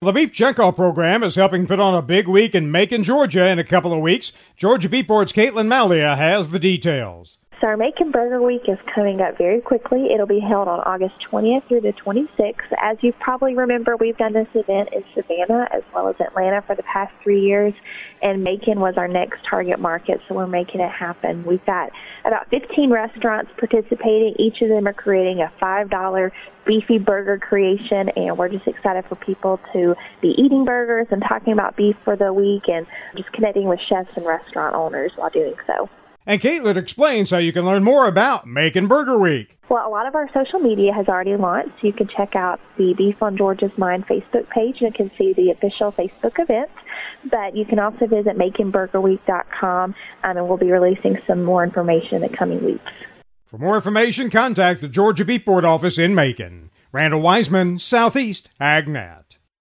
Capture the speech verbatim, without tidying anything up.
The Beef Checkoff program is helping put on a big week in Macon, Georgia in a couple of weeks. Georgia Beef Board's Caitlin Malia has the details. So our Macon Burger Week is coming up very quickly. It'll be held on August twentieth through the twenty-sixth. As you probably remember, we've done this event in Savannah as well as Atlanta for the past three years, and Macon was our next target market, so we're making it happen. We've got about fifteen restaurants participating. Each of them are creating a five dollar beefy burger creation, and we're just excited for people to be eating burgers and talking about beef for the week and just connecting with chefs and restaurant owners while doing so. And Caitlin explains how you can learn more about Macon Burger Week. Well, a lot of our social media has already launched. You can check out the Beef on Georgia's Mind Facebook page and you can see the official Facebook event. But you can also visit macon burger week dot com, um, and we'll be releasing some more information in the coming weeks. For more information, contact the Georgia Beef Board office in Macon. Randall Wiseman, Southeast AgNet.